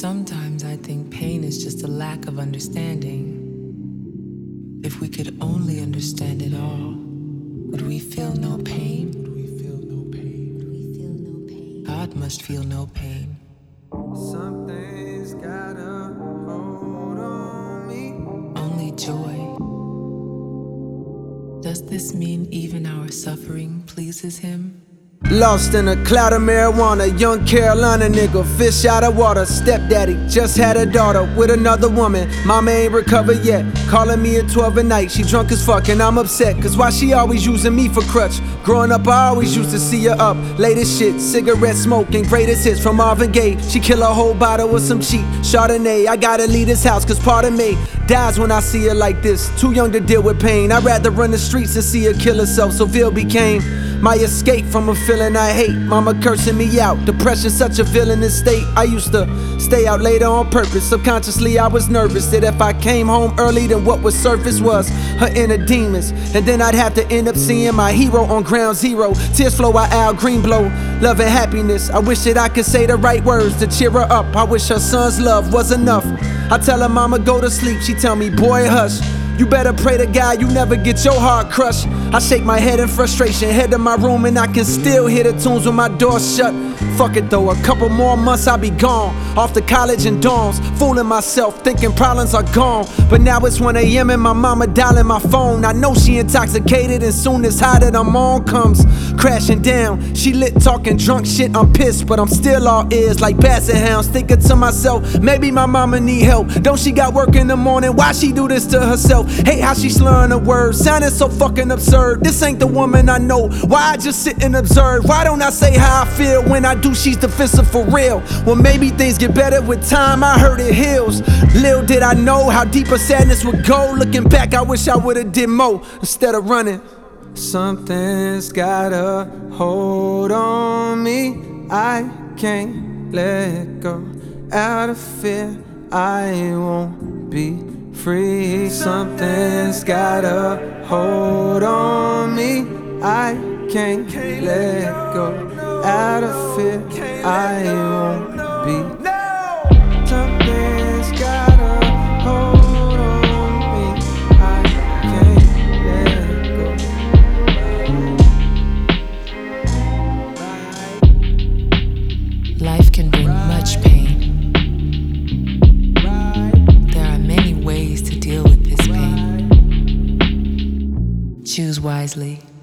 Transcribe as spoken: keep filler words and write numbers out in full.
Sometimes I think pain is just a lack of understanding. If we could only understand it all, would we feel no pain? Would we feel no pain? Would we feel no pain? God must feel no pain. Something's got a hold on me. Only joy. Does this mean even our suffering pleases him? Lost in a cloud of marijuana, young Carolina nigga, fish out of water. Stepdaddy just had a daughter with another woman. Mama ain't recovered yet, calling me at twelve at night. She drunk as fuck and I'm upset, cause why she always using me for crutch? Growing up I always used to see her up, late as shit, cigarette smoking, greatest hits from Marvin Gaye. She kill a whole bottle with some cheap Chardonnay. I gotta leave this house cause part of me dies when I see her like this. Too young to deal with pain, I'd rather run the streets than see her kill herself. So Ville became my escape from a feeling I hate. Mama cursing me out, depression such a villainous state. I used to stay out later on purpose. Subconsciously I was nervous that if I came home early, then what would surface was her inner demons. And then I'd have to end up seeing my hero on ground zero. Tears flow out Al Greenblow, love and happiness. I wish that I could say the right words to cheer her up. I wish her son's love was enough. I tell her mama go to sleep, she tell me boy hush. You better pray to God you never get your heart crushed. I shake my head in frustration, head to my room and I can still hear the tunes when my door shut. Fuck it though, a couple more months I'll be gone. Off to college and dorms, fooling myself, thinking problems are gone. But now it's one A M and my mama dialing my phone. I know she intoxicated and soon as high that I'm on comes crashing down. She lit talking drunk shit, I'm pissed, but I'm still all ears like basset hounds. Thinking to myself, maybe my mama need help. Don't she got work in the morning, why she do this to herself? Hate how she slurring her words, sounding so fucking absurd. This ain't the woman I know, why I just sit and observe? Why don't I say how I feel when I do, she's defensive for real? Well maybe things get better with time, I heard it heals. Little did I know how deep a sadness would go. Looking back I wish I would've did more instead of running. Something's got a hold on me, I can't let go. Out of fear I won't be free. Something's got a hold on me, I can't let go. Out of fear I won't be. Something's got a hold on me, I can't let go. Life can bring much pain. There are many ways to deal with this pain. Choose wisely.